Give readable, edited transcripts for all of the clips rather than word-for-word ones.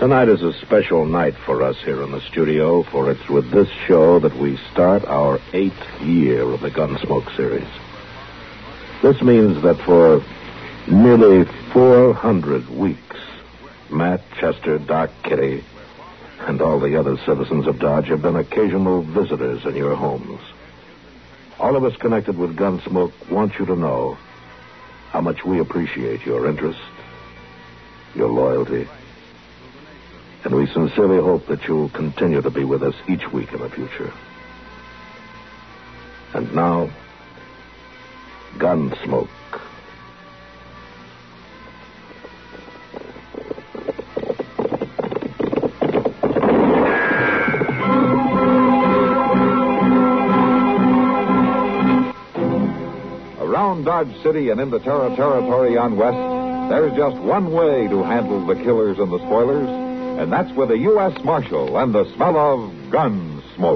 Tonight is a special night for us here in the studio, for it's with this show that we start our 8th year of the Gunsmoke series. This means that for nearly 400 weeks, Matt, Chester, Doc, Kitty, and all the other citizens of Dodge have been occasional visitors in your homes. All of us connected with Gunsmoke want you to know how much we appreciate your interest, your loyalty, and we sincerely hope that you'll continue to be with us each week in the future. And now, Gunsmoke. Around Dodge City and in the territory on West, there's just one way to handle the killers and the spoilers, and that's with a U.S. Marshal and the smell of gun smoke.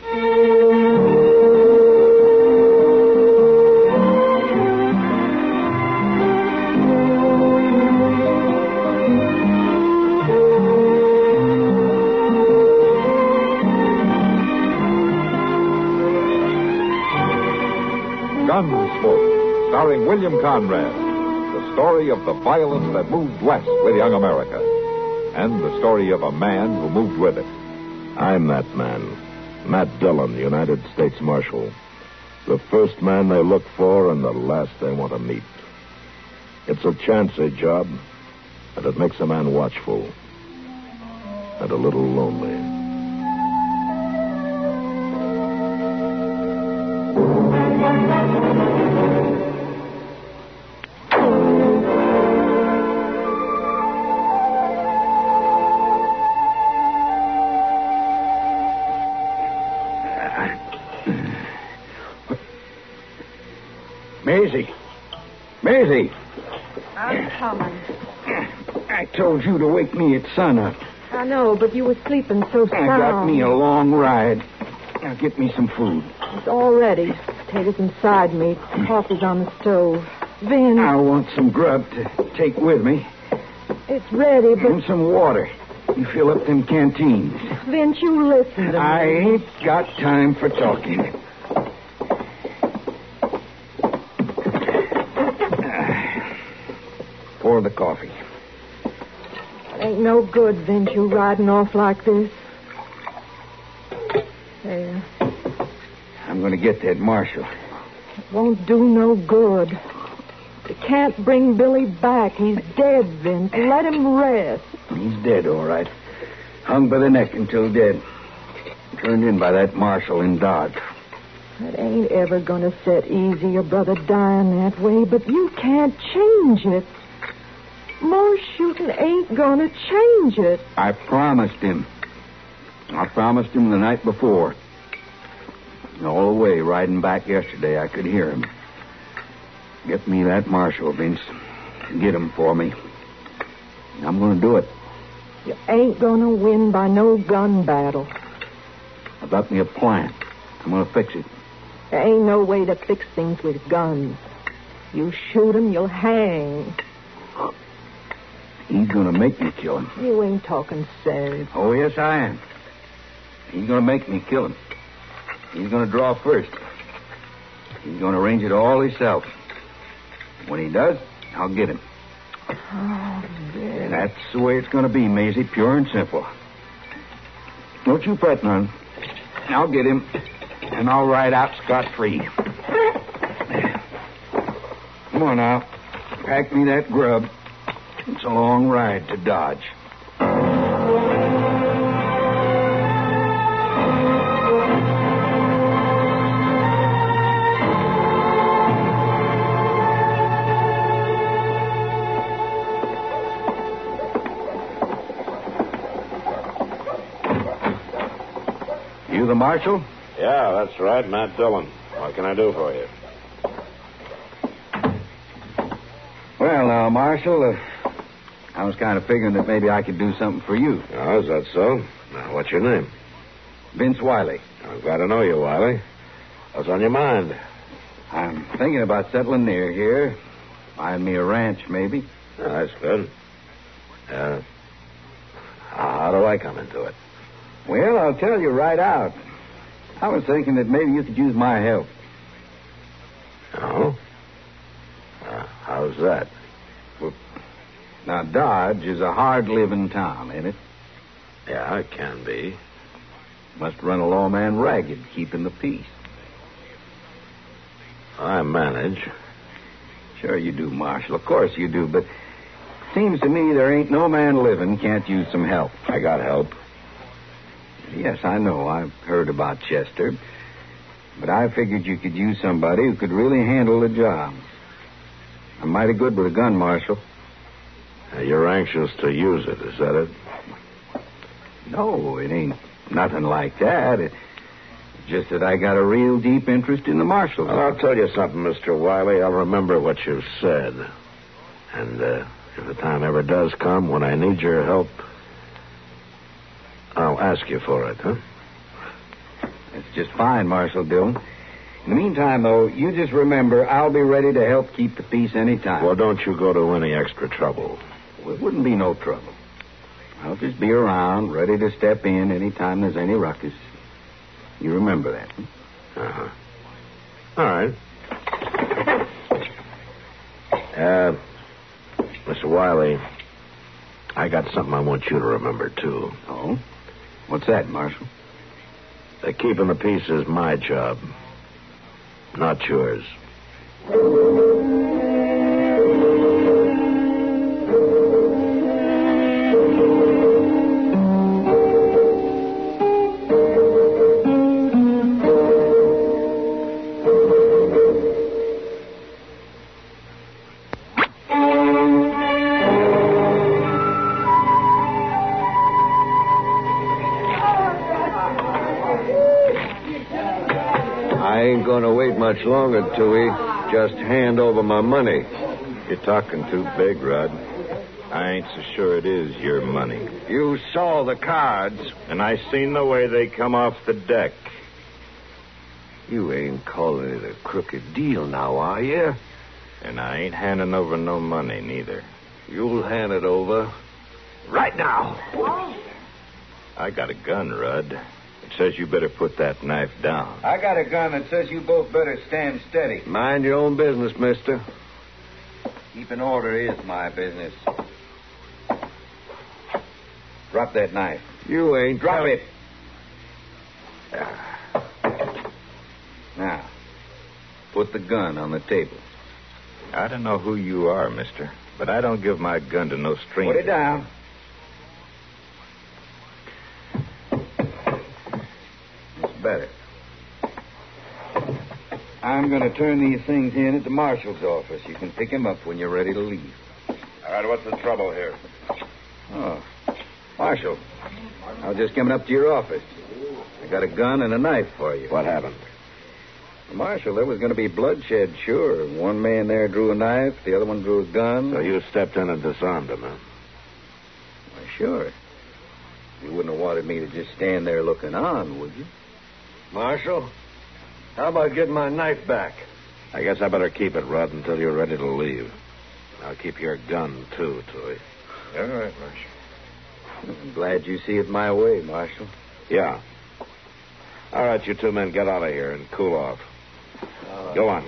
Gunsmoke, starring William Conrad, the story of the violence that moved west with young America, and the story of a man who moved with it. I'm that man, Matt Dillon, United States Marshal. The first man they look for and the last they want to meet. It's a chancy job, and it makes a man watchful and a little lonely. Maisie. I'm coming. I told you to wake me at sunup. I know, but you were sleeping so sound. I got me a long ride. Now get me some food. It's all ready. Potatoes and side meat. Coffee's on the stove. Vin. I want some grub to take with me. It's ready, but... And some water. You fill up them canteens. Vince, you listen to me. I ain't got time for talking. Pour the coffee. Ain't no good, Vince, you riding off like this. There. I'm going to get that marshal. It won't do no good. You can't bring Billy back. He's dead, Vince. Let him rest. He's dead, all right. Hung by the neck until dead. Turned in by that marshal in Dodge. It ain't ever going to set easy, your brother dying that way, but you can't change it. More shooting ain't gonna change it. I promised him. I promised him the night before. All the way riding back yesterday, I could hear him. Get me that marshal, Vince. Get him for me. I'm gonna do it. You ain't gonna win by no gun battle. I got me a plan. I'm gonna fix it. There ain't no way to fix things with guns. You shoot him, you'll hang. He's going to make me kill him. You ain't talking sense. Oh, yes, I am. He's going to make me kill him. He's going to draw first. He's going to arrange it all himself. When he does, I'll get him. Oh, yeah. That's the way it's going to be, Maisie, pure and simple. Don't you fret none. I'll get him, and I'll ride out scot-free. Come on now. Pack me that grub. It's a long ride to Dodge. You the marshal? Yeah, that's right, Matt Dillon. What can I do for you? Well, now, Marshal, I was kind of figuring that maybe I could do something for you. Oh, is that so? Now, what's your name? Vince Wiley. I'm glad to know you, Wiley. What's on your mind? I'm thinking about settling near here. Buying me a ranch, maybe. Oh, that's good. How do I come into it? Well, I'll tell you right out. I was thinking that maybe you could use my help. Oh? How's that? Well, now, Dodge is a hard-living town, ain't it? Yeah, it can be. Must run a lawman ragged, keeping the peace. I manage. Sure you do, Marshal. Of course you do, but seems to me there ain't no man living can't use some help. I got help. Yes, I know. I've heard about Chester. But I figured you could use somebody who could really handle the job. I'm mighty good with a gun, Marshal. You're anxious to use it, is that it? No, it ain't nothing like that. It's just that I got a real deep interest in the Marshal. Well, I'll tell you something, Mr. Wiley. I'll remember what you've said. And if the time ever does come when I need your help, I'll ask you for it, huh? That's just fine, Marshal Dillon. In the meantime, though, you just remember I'll be ready to help keep the peace any time. Well, don't you go to any extra trouble. Well, it wouldn't be no trouble. I'll just be around, ready to step in any time there's any ruckus. You remember that, huh? Uh-huh. All right. Mr. Wiley, I got something I want you to remember, too. Oh? What's that, Marshal? Keeping the peace is my job, not yours. I ain't going to wait much longer, Tooey. Just hand over my money. You're talking too big, Rod. I ain't so sure it is your money. You saw the cards. And I seen the way they come off the deck. You ain't calling it a crooked deal now, are you? And I ain't handing over no money, neither. You'll hand it over. Right now. I got a gun, Rudd. It says you better put that knife down. I got a gun that says you both better stand steady. Mind your own business, mister. Keeping order is my business. Drop that knife. You ain't... Drop it. Now, put the gun on the table. I don't know who you are, mister, but I don't give my gun to no stranger. Put it down. It's better. I'm going to turn these things in at the marshal's office. You can pick him up when you're ready to leave. All right, what's the trouble here? Oh, Marshal, I was just coming up to your office. I got a gun and a knife for you. What happened? Marshal, there was going to be bloodshed, sure. One man there drew a knife, the other one drew a gun. So you stepped in and disarmed him, huh? Why, sure. You wouldn't have wanted me to just stand there looking on, would you? Marshal, how about getting my knife back? I guess I better keep it, Rudd, until you're ready to leave. I'll keep your gun, too, Tooey. All right, Marshal. I'm glad you see it my way, Marshal. Yeah. All right, you two men, get out of here and cool off. Go on.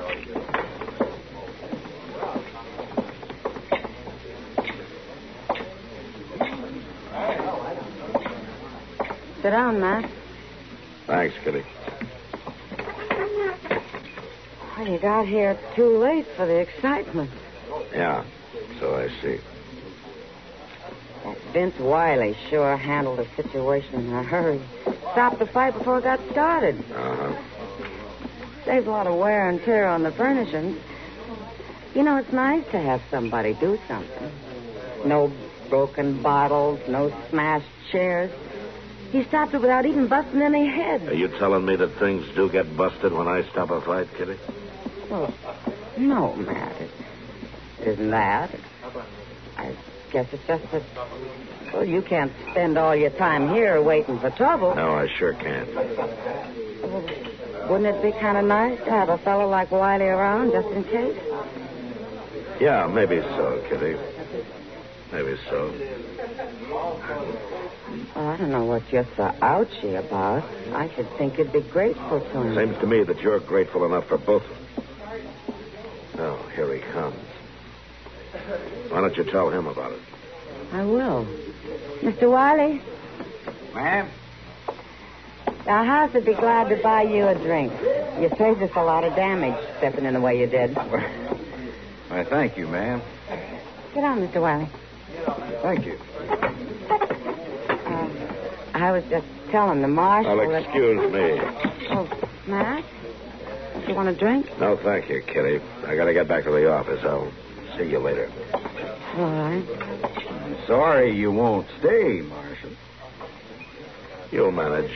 Sit down, Matt. Thanks, Kitty. Well, you got here too late for the excitement. Yeah, so I see. That Vince Wiley sure handled the situation in a hurry. Stopped the fight before it got started. Uh-huh. Saves a lot of wear and tear on the furnishings. You know, it's nice to have somebody do something. No broken bottles, no smashed chairs. He stopped it without even busting any heads. Are you telling me that things do get busted when I stop a fight, Kitty? Well, no, Matt. It isn't that. I guess it's just that, well, you can't spend all your time here waiting for trouble. No, I sure can't. Well, wouldn't it be kind of nice to have a fellow like Wiley around just in case? Yeah, maybe so, Kitty. Maybe so. Well, I don't know what you're so ouchy about. I should think you'd be grateful to him. Seems to me that you're grateful enough for both of them. Oh, here he comes. Why don't you tell him about it? I will. Mr. Wiley? Ma'am? Our house would be glad to buy you a drink. You saved us a lot of damage stepping in the way you did. Why, thank you, ma'am. Get on, Mr. Wiley. Thank you. I was just telling the marshal Well, excuse me. Oh, Matt? Do you want a drink? No, thank you, Kitty. I got to get back to the office. I'll see you later. All right. I'm sorry you won't stay, Marshal. You'll manage.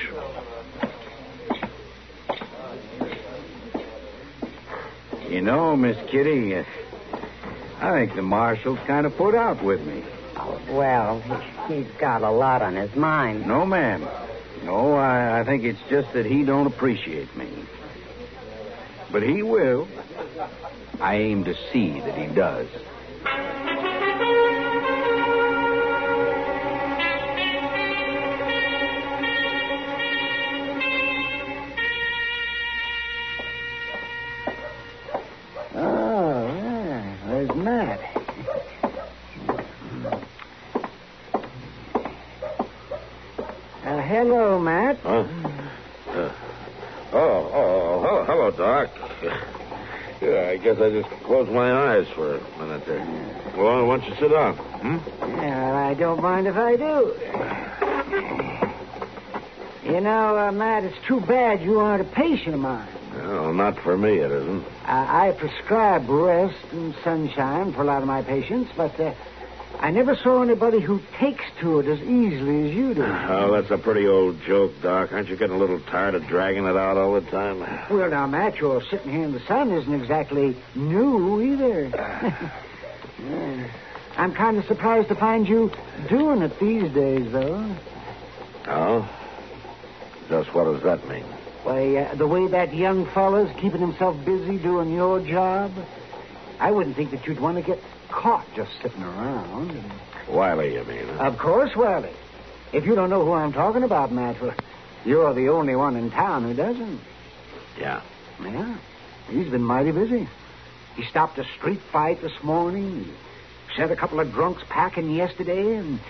You know, Miss Kitty, I think the Marshal's kind of put out with me. Oh, well, he's got a lot on his mind. No, ma'am. No, I think it's just that he don't appreciate me. But he will. I aim to see that he does. Oh, yeah. There's Matt. Hello, Matt. Huh? Hello, Doc. Yeah, I guess I just closed my eyes for a minute there. Well, why don't you sit down? Yeah, I don't mind if I do. You know, Matt, it's too bad you aren't a patient of mine. Well, not for me, it isn't. I prescribe rest and sunshine for a lot of my patients, but I never saw anybody who takes to it as easily as you do. Oh, that's a pretty old joke, Doc. Aren't you getting a little tired of dragging it out all the time? Well, now, Matt, your sitting here in the sun isn't exactly new either. Yeah. I'm kind of surprised to find you doing it these days, though. Oh? Just what does that mean? Why, the way that young fella's keeping himself busy doing your job, I wouldn't think that you'd want to get caught just sitting around. Wiley, you mean? Huh? Of course, Wiley. If you don't know who I'm talking about, Matt, well, you're the only one in town who doesn't. Yeah. Yeah. He's been mighty busy. He stopped a street fight this morning. He set a couple of drunks packing yesterday, and...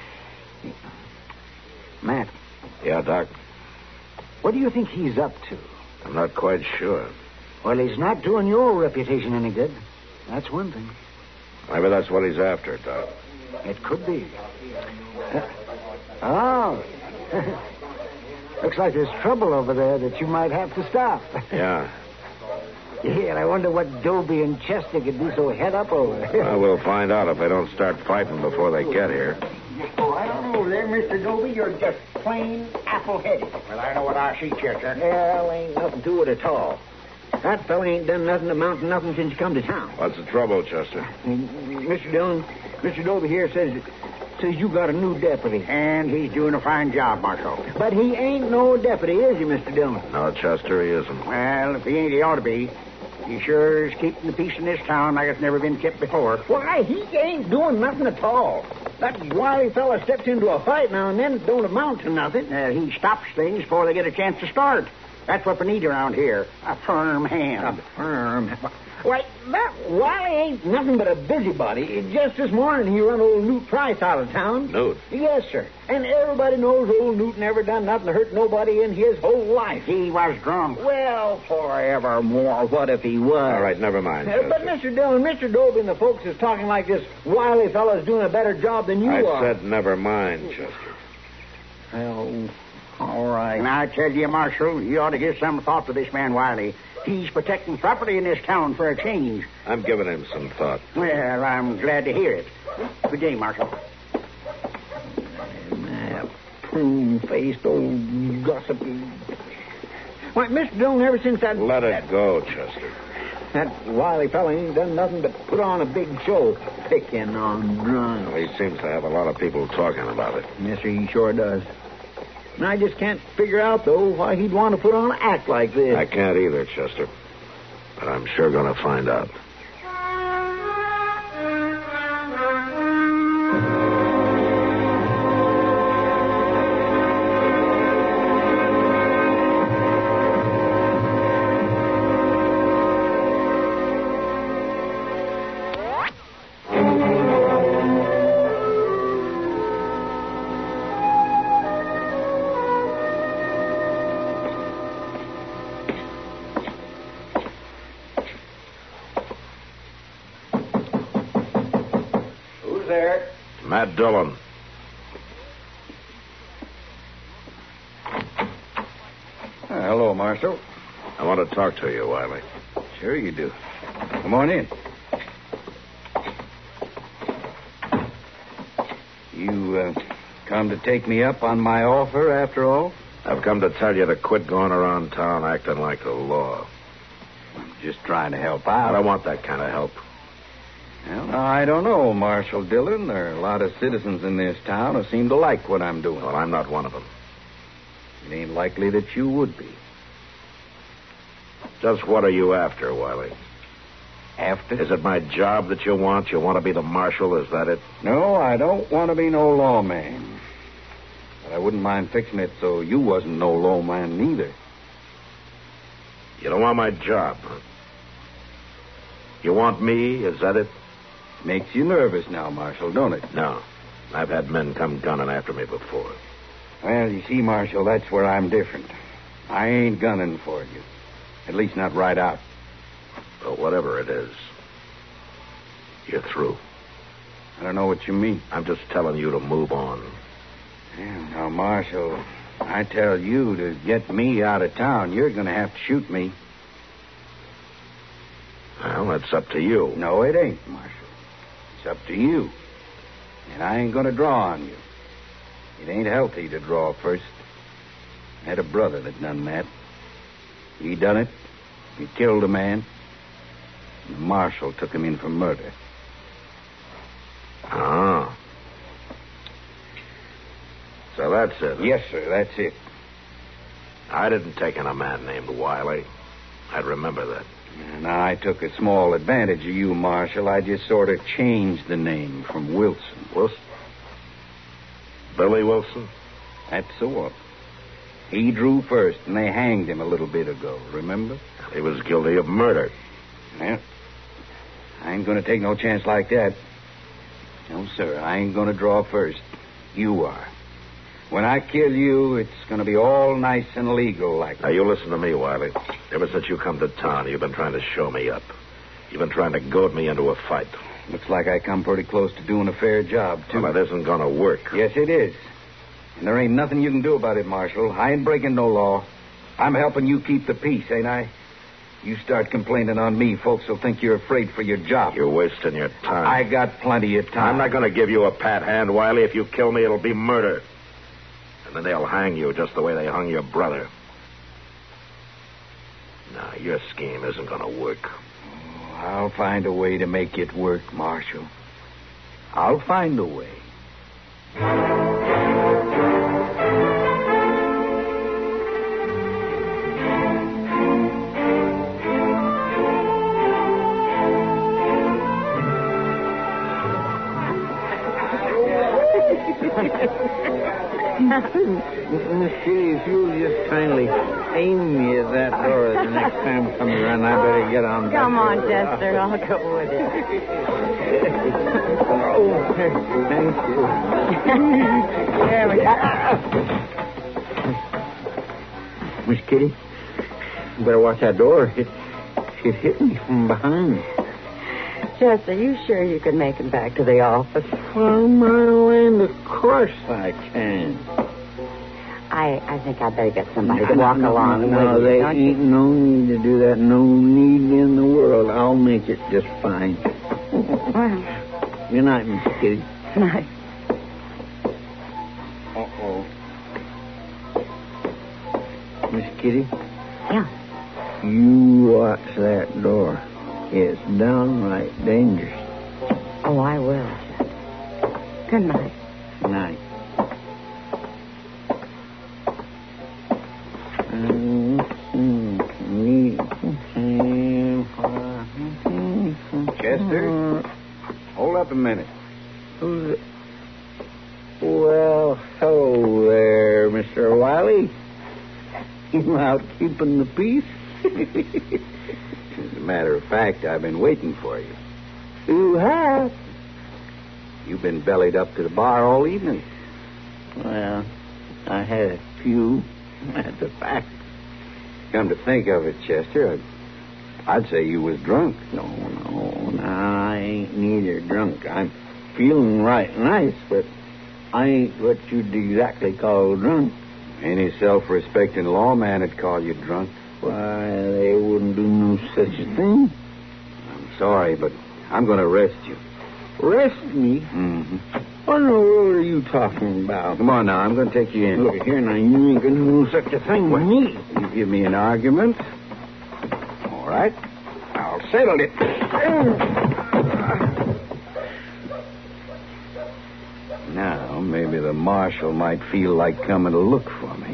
Matt. Yeah, Doc? What do you think he's up to? I'm not quite sure. Well, he's not doing your reputation any good. That's one thing. Maybe that's what he's after, Doc. It could be. Oh. Looks like there's trouble over there that you might have to stop. Yeah. Yeah, and I wonder what Dobie and Chester could be so head up over. Well, we'll find out if they don't start fighting before they get here. Oh, I don't know there, Mr. Dobie. You're just plain apple-headed. Well, I know what I see, Chester. Well, ain't nothing to it at all. That fella ain't done nothing amount to nothing since he come to town. What's the trouble, Chester? Mr. Dillon, Mr. Dobie here says you got a new deputy. And he's doing a fine job, Marshal. But he ain't no deputy, is he, Mr. Dillon? No, Chester, he isn't. Well, if he ain't, he ought to be. He sure is keeping the peace in this town like it's never been kept before. Why, he ain't doing nothing at all. That wily fella steps into a fight now and then. It don't amount to nothing. He stops things before they get a chance to start. That's what we need around here. A firm hand. A firm... Why, that Wiley ain't nothing but a busybody. Just this morning he run old Newt Price out of town. Newt? Yes, sir. And everybody knows old Newt never done nothing to hurt nobody in his whole life. He was drunk. Well, forevermore, what if he was? All right, never mind, Chester. But Mr. Dillon, Mr. Dobie and the folks is talking like this Wiley fellow's doing a better job than you are. I said never mind, Chester. Well, all right. And I tell you, Marshal, you ought to give some thought to this man Wiley. He's protecting property in this town for a change. I'm giving him some thought. Well, I'm glad to hear it. Good day, Marshal. Prune-faced old gossipy. Why, Mr. Dillon, ever since that... Let it go, Chester. That Wiley fella ain't done nothing but put on a big show. Picking on drunks. Well, he seems to have a lot of people talking about it. Yes, sir, he sure does. And I just can't figure out, though, why he'd want to put on an act like this. I can't either, Chester. But I'm sure going to find out. there? Matt Dillon. Hello, Marshal. I want to talk to you, Wiley. Sure you do. Come on in. You come to take me up on my offer after all? I've come to tell you to quit going around town acting like the law. I'm just trying to help I out. don't want that kind of help. Well, I don't know, Marshal Dillon. There are a lot of citizens in this town who seem to like what I'm doing. Well, I'm not one of them. It ain't likely that you would be. Just what are you after, Wiley? After? Is it my job that you want? You want to be the marshal? Is that it? No, I don't want to be no lawman. But I wouldn't mind fixing it so you wasn't no lawman neither. You don't want my job, huh? You want me? Is that it? Makes you nervous now, Marshal, don't it? No. I've had men come gunning after me before. Well, you see, Marshal, that's where I'm different. I ain't gunning for you. At least not right out. But whatever it is, you're through. I don't know what you mean. I'm just telling you to move on. Yeah, now, Marshal, I tell you to get me out of town, you're going to have to shoot me. Well, that's up to you. No, it ain't, Marshal. It's up to you. And I ain't going to draw on you. It ain't healthy to draw first. I had a brother that done that. He done it. He killed a man. And the marshal took him in for murder. Ah. So that's it. Yes, sir, that's it. I didn't take in a man named Wiley. I'd remember that. And I took a small advantage of you, Marshal. I just sort of changed the name from Wilson. Wilson? Billy Wilson? That's the one. He drew first, and they hanged him a little bit ago, remember? He was guilty of murder. Well, I ain't going to take no chance like that. No, sir, I ain't going to draw first. You are. When I kill you, it's going to be all nice and legal like Now, you listen to me, Wiley. Ever since you come to town, you've been trying to show me up. You've been trying to goad me into a fight. Looks like I come pretty close to doing a fair job, too. Well, that isn't going to work. Yes, it is. And there ain't nothing you can do about it, Marshal. I ain't breaking no law. I'm helping you keep the peace, ain't I? You start complaining on me, folks will think you're afraid for your job. You're wasting your time. I got plenty of time. I'm not going to give you a pat hand, Wiley. If you kill me, it'll be murder. And then they'll hang you just the way they hung your brother. No, your scheme isn't going to work. Oh, I'll find a way to make it work, Marshal. I'll find a way. Miss Kitty, if you'll just kindly aim me at that door the next time it comes around, I better get on. Come on, Chester. I'll go with it. Oh, thank you. There we go. Miss Kitty, you better watch that door. It hit me from behind. Chester, you sure you could make it back to the office? Well, my land, of course I can. I think I'd better get somebody to walk along No, with you, there don't ain't you? no need to do that. No need in the world. I'll make it just fine. Well, Good night, Miss Kitty. nice. Uh-oh. Miss Kitty? Yeah. You watch that door. It's downright dangerous. Oh, I will, Chester. Good night. Night. Chester? Hold up a minute. Well, hello there, Mr. Wiley. You out keeping the peace? As a matter of fact, I've been waiting for you. You have? You've been bellied up to the bar all evening. Well, I had a few. That's a fact. Come to think of it, Chester, I'd say you was drunk. No, I ain't neither drunk. I'm feeling right nice, but I ain't what you'd exactly call drunk. Any self-respecting lawman would call you drunk. Why, they wouldn't do no such a thing. I'm sorry, but I'm going to arrest you. Arrest me? Mm-hmm. What in the world are you talking about? Come on now, I'm going to take you in. Look here, now, you ain't going to do such a thing with me. You give me an argument. All right. I'll settle it. Now, maybe the marshal might feel like coming to look for me.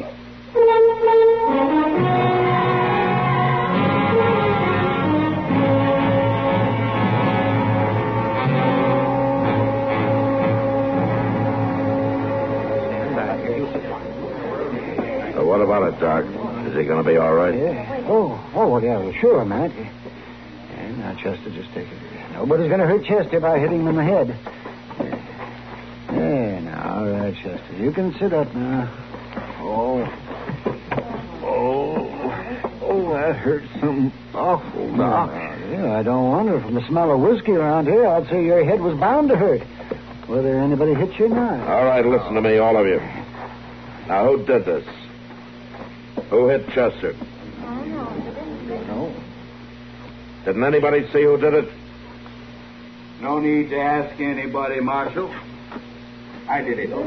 So what about it, Doc? Is he going to be all right? Yeah. Oh, yeah, sure, Matt. And now, Chester, just take it. Nobody's going to hurt Chester by hitting him in the head. Yeah, now, all right, Chester. You can sit up now. Oh, that hurts something awful, Doc. Yeah, I don't wonder. From the smell of whiskey around here, I'd say your head was bound to hurt, whether anybody hit you or not. All right, listen to me, all of you. Now, who did this? Who hit Chester? No. Didn't anybody see who did it? No need to ask anybody, Marshal. I did it.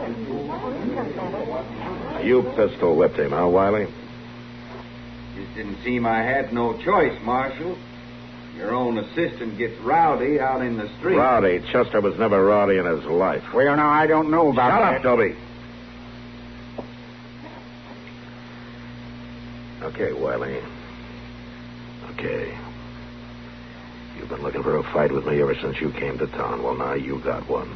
You pistol whipped him, huh, Wiley? Just didn't seem I had no choice, Marshal. Your own assistant gets rowdy out in the street. Rowdy? Chester was never rowdy in his life. Well, now, I don't know about Shut that. up, Toby. Okay, Wiley. Okay. You've been looking for a fight with me ever since you came to town. Well, now you got one.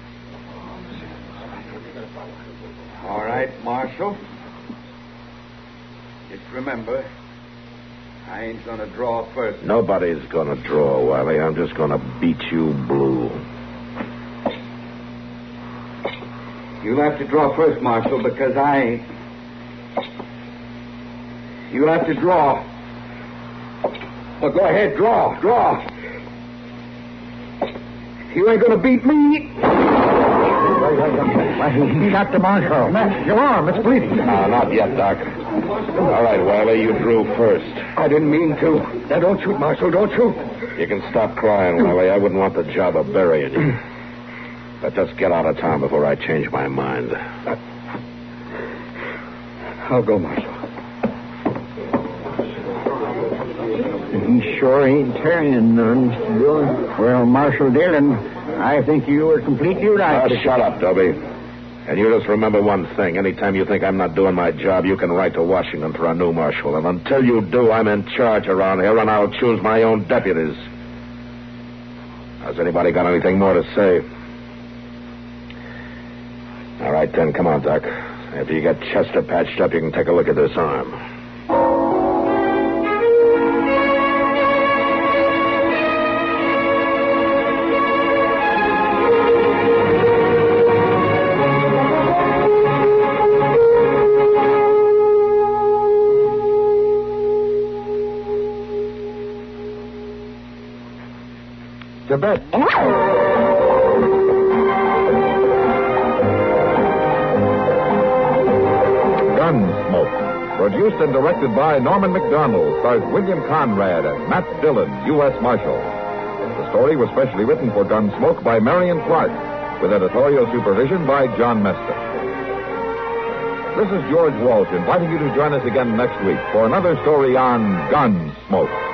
All right, Marshal. Just remember, I ain't gonna draw first. Nobody's gonna draw, Wiley. I'm just gonna beat you blue. You'll have to draw first, Marshal, because I ain't. You'll have to draw. Well, go ahead, draw. You ain't gonna beat me. He got the marshal. Matt, your arm, it's bleeding. No, not yet, Doc. All right, Wiley, you drew first. I didn't mean to. Now, don't shoot, Marshal, don't shoot. You can stop crying, Wiley. I wouldn't want the job of burying you. But just get out of town before I change my mind. I'll go, Marshal. He sure ain't carrying none, Mr. Dillon. Well, Marshal Dillon, I think you were completely right. Shut up, Toby. And you just remember one thing. Anytime you think I'm not doing my job, you can write to Washington for a new marshal. And until you do, I'm in charge around here, and I'll choose my own deputies. Has anybody got anything more to say? All right, then. Come on, Doc. After you get Chester patched up, you can take a look at this arm. To bed. Gunsmoke. Produced and directed by Norman McDonald, stars William Conrad as Matt Dillon, U.S. Marshal. The story was specially written for Gunsmoke by Marion Clark, with editorial supervision by John Meston. This is George Walsh inviting you to join us again next week for another story on Gunsmoke.